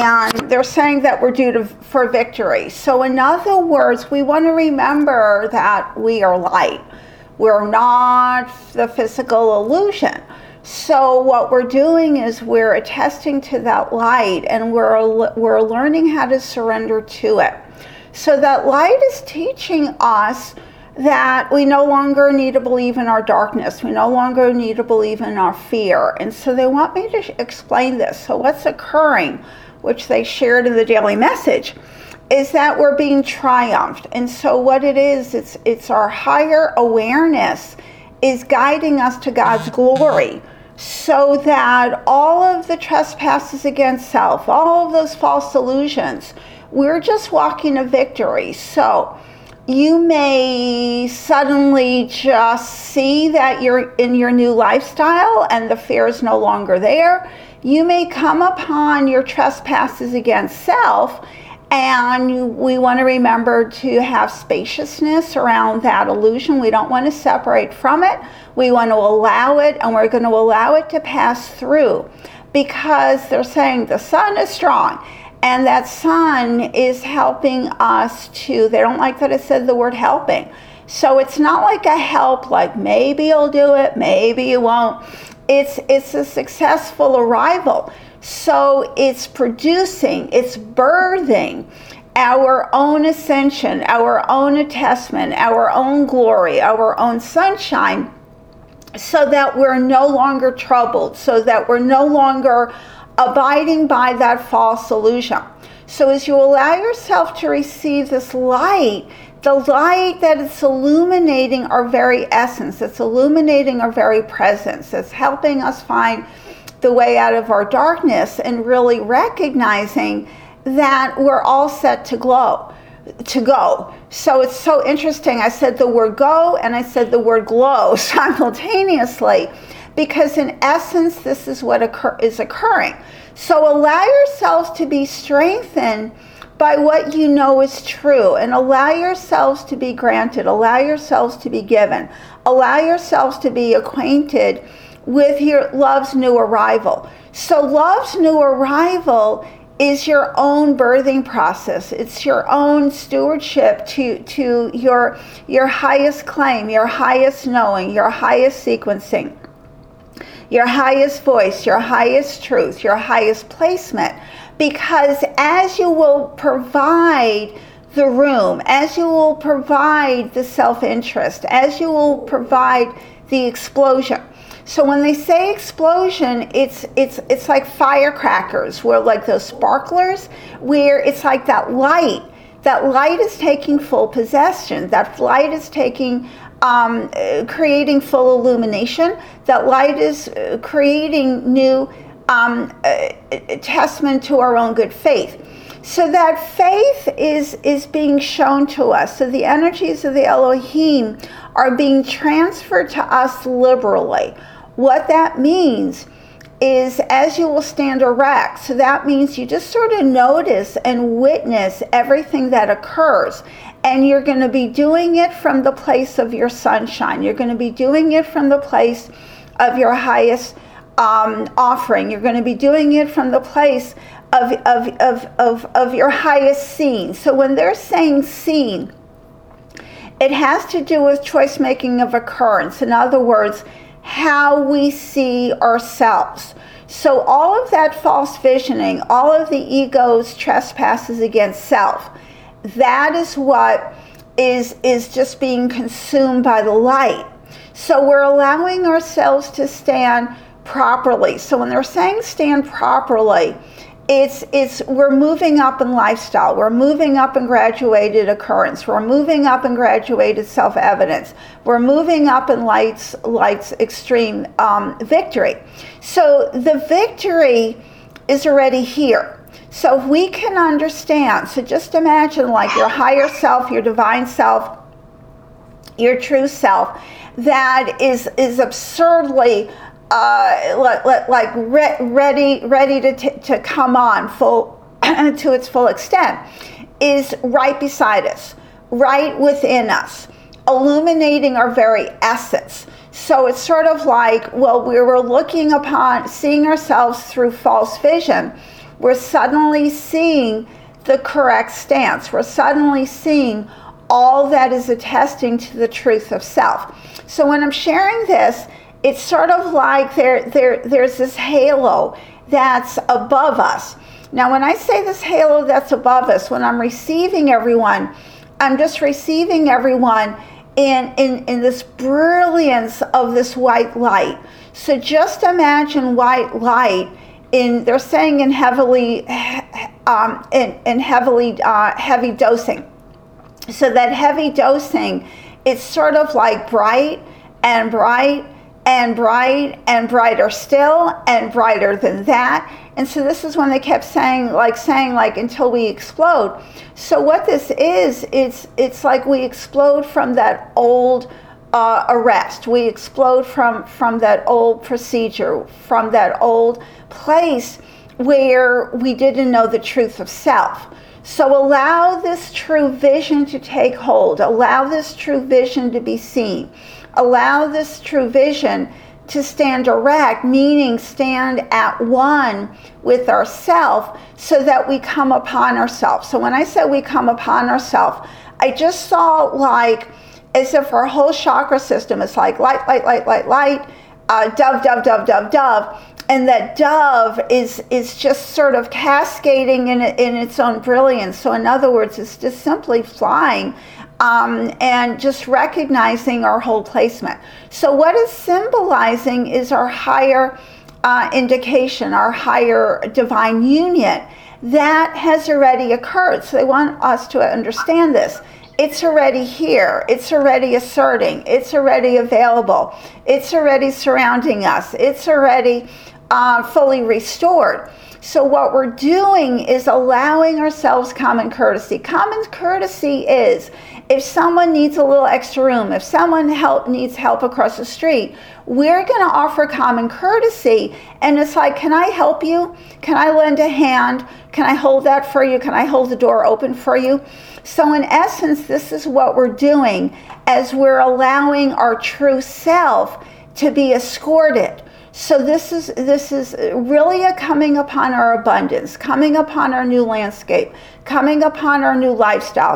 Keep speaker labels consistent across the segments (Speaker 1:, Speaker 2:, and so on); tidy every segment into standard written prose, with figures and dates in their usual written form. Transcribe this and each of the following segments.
Speaker 1: and they're saying that we're due for victory. So in other words, we want to remember that we are light. We're not the physical illusion. So what we're doing is we're attesting to that light, and we're learning how to surrender to it. So that light is teaching us that we no longer need to believe in our darkness. We no longer need to believe in our fear. And so they want me to explain this. So what's occurring, which they shared in the daily message, is that we're being triumphed. And so what it is, it's our higher awareness is guiding us to God's glory, so that all of the trespasses against self, all of those false illusions, we're just walking a victory. So you may suddenly just see that you're in your new lifestyle and the fear is no longer there. You may come upon your trespasses against self, and we want to remember to have spaciousness around that illusion. We don't want to separate from it. We want to allow it, and we're going to allow it to pass through, because they're saying the sun is strong. And that sun is helping us to, they don't like that I said the word helping. So it's not like a help, like maybe you'll do it, maybe you won't. It's a successful arrival. So it's producing, it's birthing our own ascension, our own attestment, our own glory, our own sunshine, so that we're no longer troubled, so that we're no longer abiding by that false illusion. So as you allow yourself to receive this light, the light that is illuminating our very essence, it's illuminating our very presence, it's helping us find the way out of our darkness, and really recognizing that we're all set to go. So it's so interesting. I said the word go and I said the word glow simultaneously, because in essence, this is what is occurring. So allow yourselves to be strengthened by what you know is true, and allow yourselves to be granted, allow yourselves to be given, allow yourselves to be acquainted with your love's new arrival. So love's new arrival is your own birthing process. It's your own stewardship to your highest claim, your highest knowing, your highest sequencing, your highest voice, your highest truth, your highest placement. Because as you will provide the room, as you will provide the self-interest, as you will provide the explosion. So when they say explosion, it's like firecrackers, where like those sparklers, where it's like that light is taking full possession. That light is taking creating full illumination. That light is creating new testament to our own good faith. So that faith is being shown to us. So the energies of the Elohim are being transferred to us liberally. What that means is, as you will stand erect, so that means you just sort of notice and witness everything that occurs. And you're going to be doing it from the place of your sunshine. You're going to be doing it from the place of your highest offering. You're going to be doing it from the place of your highest scene. So when they're saying scene, it has to do with choice making of occurrence. In other words, how we see ourselves. So all of that false visioning, all of the ego's trespasses against self, that is what is just being consumed by the light. So we're allowing ourselves to stand properly. So when they're saying stand properly, we're moving up in lifestyle, we're moving up in graduated occurrence, we're moving up in graduated self-evidence, we're moving up in light's extreme victory. So the victory is already here. So if we can understand, so just imagine like your higher self, your divine self, your true self, that is absurdly ready to come on full to its full extent, is right beside us, right within us, illuminating our very essence. So it's sort of like, well, we were looking upon, seeing ourselves through false vision. we're suddenly seeing the correct stance. We're suddenly seeing all that is attesting to the truth of self. So when I'm sharing this, it's sort of like there's this halo that's above us. Now, when I say this halo that's above us, when I'm receiving everyone, I'm just receiving everyone in this brilliance of this white light. So just imagine white light they're saying in heavy dosing. So that heavy dosing, it's sort of like bright and bright and bright and brighter still and brighter than that. And so this is when they kept saying until we explode. So what this is, it's like we explode from that old arrest. We explode from that old procedure, from that old place where we didn't know the truth of self. So allow this true vision to take hold. Allow this true vision to be seen. Allow this true vision to stand erect, meaning stand at one with ourself, so that we come upon ourselves. So when I said we come upon ourselves, I just saw like as if our whole chakra system is like light, light, light, light, light, dove, dove, dove, dove, dove. And that dove is just sort of cascading in its own brilliance. So in other words, it's just simply flying and just recognizing our whole placement. So what it's symbolizing is our higher indication, our higher divine union that has already occurred. So they want us to understand this. It's already here. It's already asserting. It's already available. It's already surrounding us. It's already fully restored. So what we're doing is allowing ourselves common courtesy. Common courtesy is if someone needs a little extra room, if someone needs help across the street, we're going to offer common courtesy. And it's like, can I help you? Can I lend a hand? Can I hold that for you? Can I hold the door open for you? So in essence, this is what we're doing as we're allowing our true self to be escorted. So this is really a coming upon our abundance, coming upon our new landscape, coming upon our new lifestyle,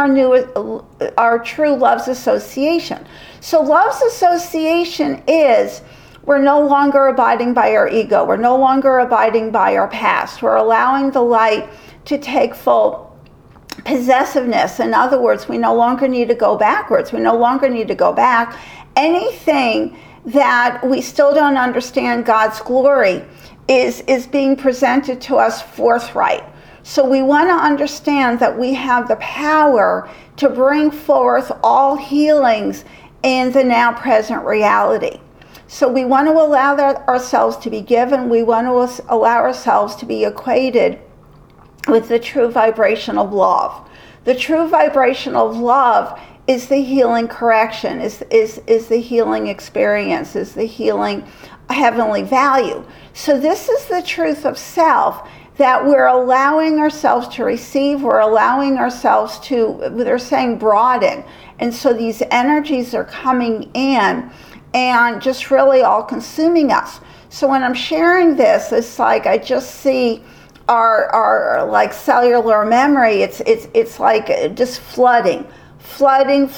Speaker 1: our true love's association. So love's association is we're no longer abiding by our ego. We're no longer abiding by our past. We're allowing the light to take full possessiveness. In other words, we no longer need to go backwards. We no longer need to go back. Anything that we still don't understand God's glory is being presented to us forthright. So we want to understand that we have the power to bring forth all healings in the now present reality. So we want to allow ourselves to be given. We want to allow ourselves to be acquainted with the true vibration of love. The true vibration of love is the healing correction, is the healing experience, is the healing heavenly value. So this is the truth of self that we're allowing ourselves to receive. We're allowing ourselves to, they're saying, broaden. And so these energies are coming in and just really all consuming us. So when I'm sharing this, it's like I just see our like cellular memory. It's like just flooding. And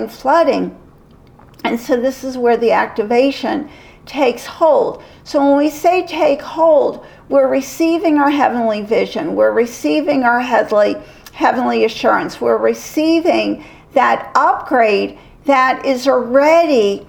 Speaker 1: so this is where the activation takes hold. So when we say take hold, we're receiving our heavenly vision. We're receiving our heavenly assurance. We're receiving that upgrade that is already,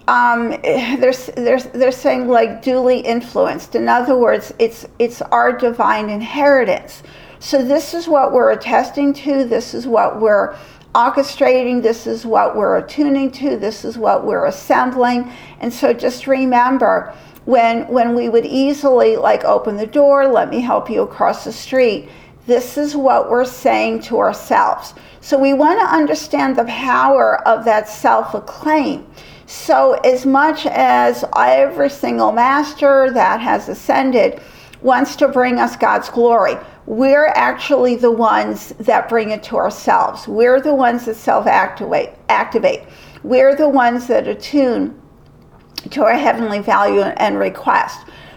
Speaker 1: they're saying like duly influenced. In other words, it's our divine inheritance. So this is what we're attesting to. This is what we're orchestrating. This is what we're attuning to. This is what we're assembling. And so just remember, when we would easily like open the door, let me help you across the street, this is what we're saying to ourselves. So we want to understand the power of that self-acclaim. So as much as every single master that has ascended wants to bring us God's glory, we're actually the ones that bring it to ourselves. We're the ones that self-activate. We're the ones that attune to our heavenly value and request.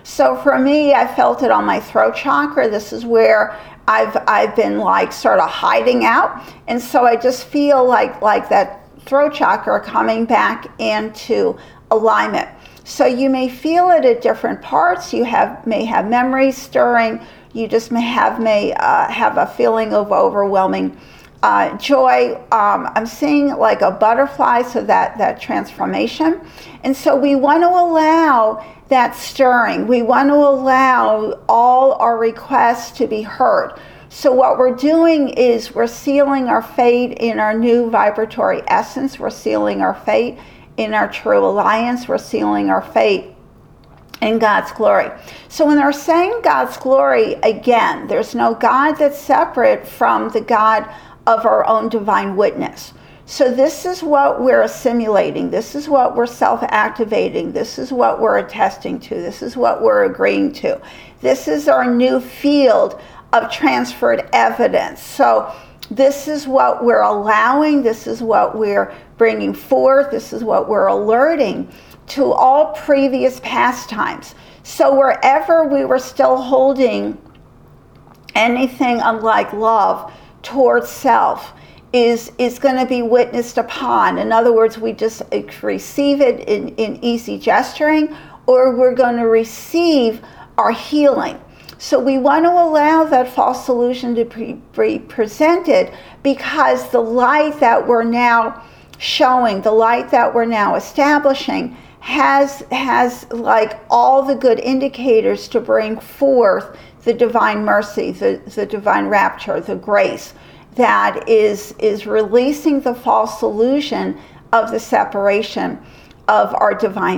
Speaker 1: So for me, I felt it on my throat chakra. This is where I've been like sort of hiding out. And so I just feel like that throat chakra coming back into alignment. So you may feel it at different parts. You may have memories stirring. You just may have a feeling of overwhelming joy. I'm seeing like a butterfly, so that transformation. And so we want to allow that stirring. We want to allow all our requests to be heard. So what we're doing is we're sealing our fate in our new vibratory essence. We're sealing our fate in our true alliance. We're sealing our fate in God's glory. So when they're saying God's glory, again, there's no God that's separate from the God of our own divine witness. So this is what we're assimilating. This is what we're self-activating. This is what we're attesting to. This is what we're agreeing to. This is our new field of transferred evidence. So this is what we're allowing. This is what we're bringing forth. This is what we're alerting to all previous pastimes. So wherever we were still holding anything unlike love towards self is going to be witnessed upon. In other words, we just receive it in easy gesturing, or we're going to receive our healing. So we want to allow that false illusion to be presented, because the light that we're now showing, the light that we're now establishing, has like all the good indicators to bring forth the divine mercy, the divine rapture, the grace that is releasing the false illusion of the separation of our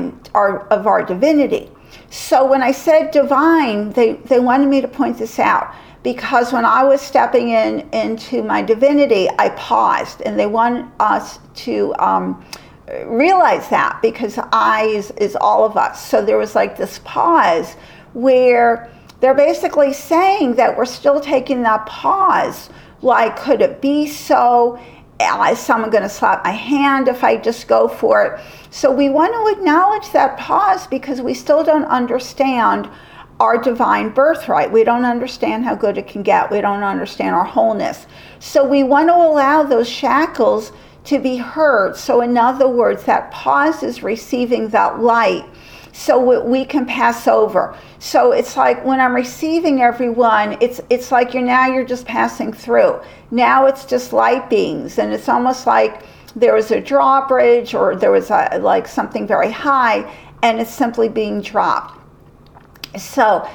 Speaker 1: divinity. So when I said divine, they wanted me to point this out, because when I was stepping into my divinity, I paused, and they want us to realize that, because I is all of us. So there was like this pause where they're basically saying that we're still taking that pause. Like, could it be so? Is someone going to slap my hand if I just go for it? So we want to acknowledge that pause, because we still don't understand our divine birthright. We don't understand how good it can get. We don't understand our wholeness. So we want to allow those shackles to be heard. So in other words, that pause is receiving that light, so we can pass over. So it's like when I'm receiving everyone, it's like you're just passing through. Now it's just light beings, and it's almost like there was a drawbridge, or there was like something very high, and it's simply being dropped. So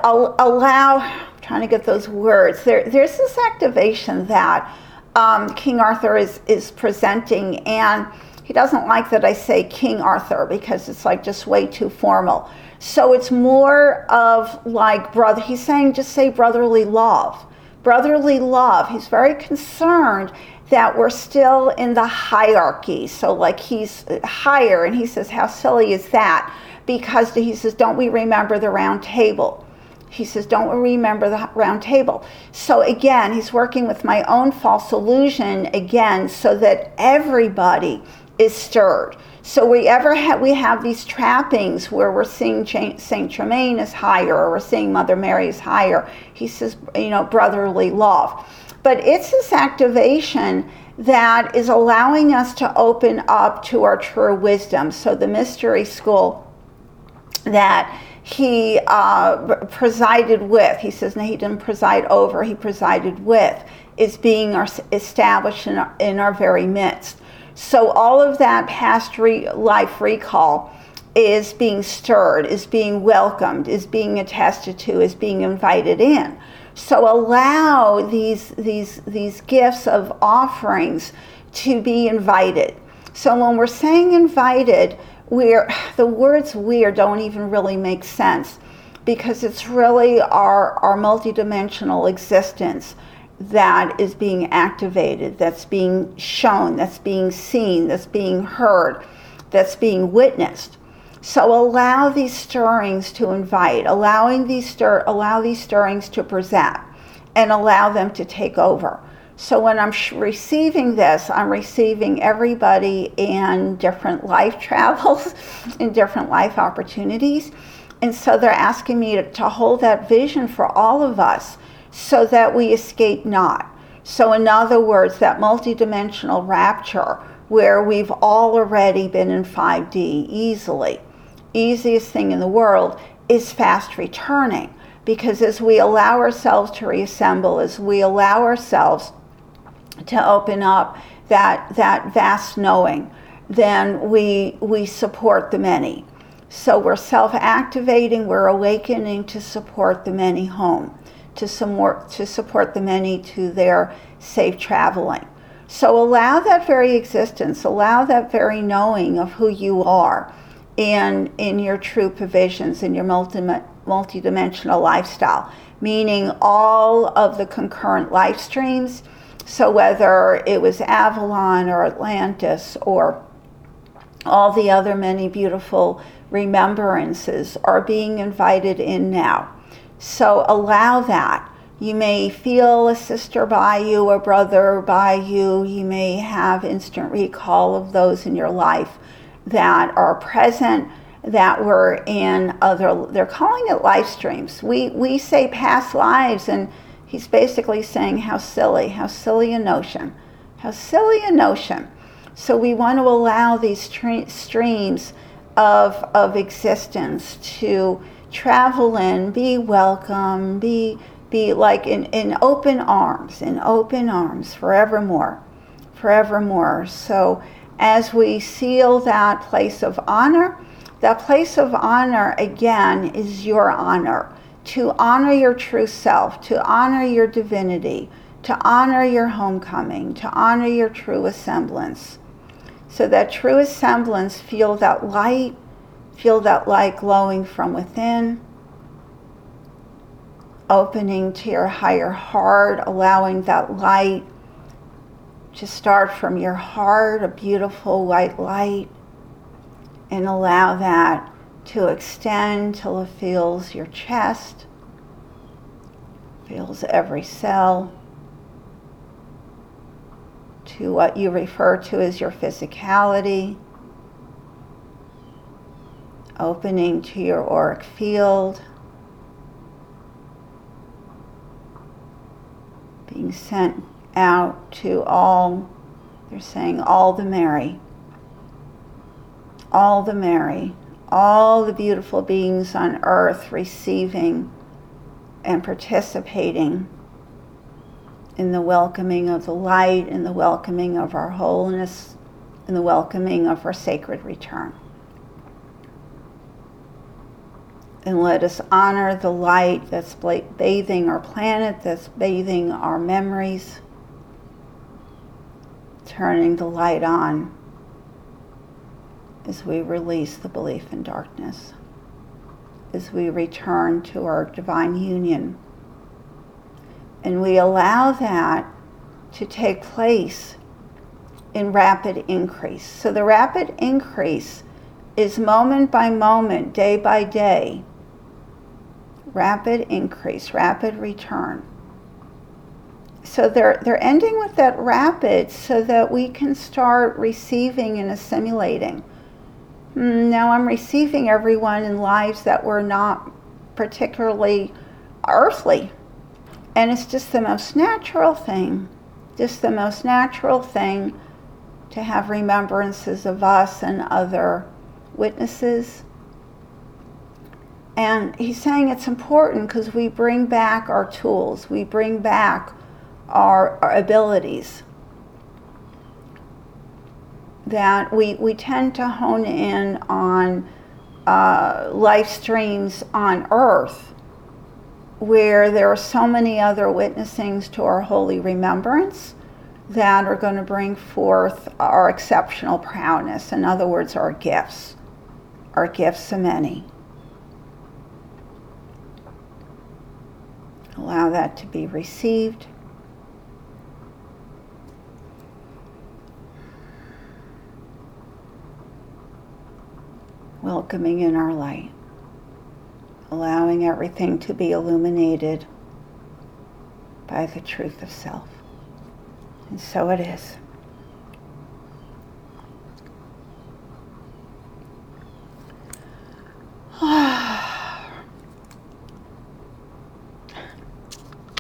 Speaker 1: I'm trying to get those words. There's this activation that King Arthur is presenting, and he doesn't like that I say King Arthur, because it's like just way too formal. So it's more of like brother. He's saying just say brotherly love. Brotherly love. He's very concerned that we're still in the hierarchy. So like he's higher, and he says, how silly is that? Because he says, don't we remember the round table? He says, don't we remember the round table? So again, he's working with my own false illusion again, so that everybody is stirred. So we have these trappings where we're seeing Saint Germain is higher, or we're seeing Mother Mary is higher. He says, brotherly love. But it's this activation that is allowing us to open up to our true wisdom. So the mystery school that he presided with, he says, no, he didn't preside over, he presided with, is being established in our very midst. So all of that past life recall is being stirred, is being welcomed, is being attested to, is being invited in. So allow these gifts of offerings to be invited. So when we're saying invited, the words "we" don't even really make sense, because it's really our multidimensional existence that is being activated, that's being shown, that's being seen, that's being heard, that's being witnessed. So allow these stirrings to invite, allow these stirrings to present, and allow them to take over. So when I'm receiving this, I'm receiving everybody in different life travels, in different life opportunities. And so they're asking me to hold that vision for all of us so that we escape not. So in other words, that multidimensional rapture where we've all already been in 5D easily, easiest thing in the world, is fast returning. Because as we allow ourselves to reassemble, as we allow ourselves to open up that vast knowing, then we support the many. So we're self-activating, we're awakening to support the many home, to support the many to their safe traveling. So allow that very existence, allow that very knowing of who you are in your true provisions, in your multidimensional lifestyle, meaning all of the concurrent life streams. So whether it was Avalon or Atlantis or all the other many beautiful remembrances are being invited in now. So allow that. You may feel a sister by you, a brother by you. You may have instant recall of those in your life that are present, that were in other, they're calling it life streams. We say past lives, and he's basically saying how silly a notion. How silly a notion. So we want to allow these streams of existence to travel in, be welcome, be like in open arms forevermore. So as we seal that place of honor again is your honor, to honor your true self, to honor your divinity, to honor your homecoming, to honor your true assemblance. So that true assemblance, feel that light glowing from within, opening to your higher heart, allowing that light to start from your heart, a beautiful white light, and allow that to extend till it fills your chest, fills every cell, to what you refer to as your physicality, opening to your auric field, being sent out to all, they're saying all the merry, all the beautiful beings on earth receiving and participating in the welcoming of the light, in the welcoming of our wholeness, in the welcoming of our sacred return. And let us honor the light that's bathing our planet, that's bathing our memories, turning the light on as we release the belief in darkness, as we return to our divine union. And we allow that to take place in rapid increase. So the rapid increase is moment by moment, day by day. Rapid increase, rapid return. So they're ending with that rapid so that we can start receiving and assimilating. Now I'm receiving everyone in lives that were not particularly earthly. And it's just the most natural thing to have remembrances of us and other witnesses. And he's saying it's important because we bring back our tools, we bring back our abilities. That we tend to hone in on life streams on earth where there are so many other witnessings to our holy remembrance that are going to bring forth our exceptional prowess. In other words, our gifts of many. Allow that to be received. Welcoming in our light. Allowing everything to be illuminated by the truth of self. And so it is.